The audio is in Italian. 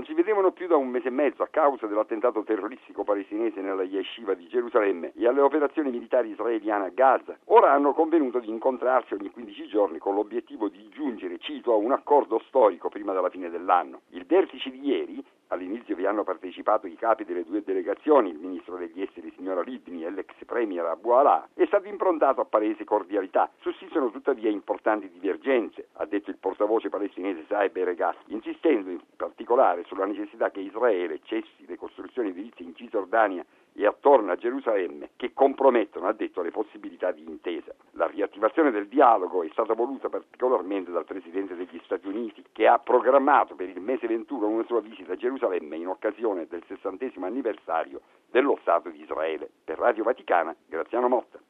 Non si vedevano più da un mese e mezzo a causa dell'attentato terroristico palestinese nella Yeshiva di Gerusalemme e alle operazioni militari israeliane a Gaza. Ora hanno convenuto di incontrarsi ogni 15 giorni con l'obiettivo di giungere, cito, a un accordo storico prima della fine dell'anno. Il vertice di ieri, all'inizio vi hanno partecipato i capi delle due delegazioni, il ministro degli esteri signora Libni e l'ex premier Abu Alaa, è stato improntato a palese cordialità. Sussistono tuttavia importanti divergenze, ha detto il portavoce palestinese Saeb Eregat, insistendo in particolare sulla necessità che Israele cessi le costruzioni edilizie in Cisgiordania e attorno a Gerusalemme che compromettono, ha detto, le possibilità di intesa. La riattivazione del dialogo è stata voluta particolarmente dal Presidente degli Stati Uniti, che ha programmato per il mese 21 una sua visita a Gerusalemme in occasione del 60° anniversario dello Stato di Israele. Per Radio Vaticana, Graziano Motta.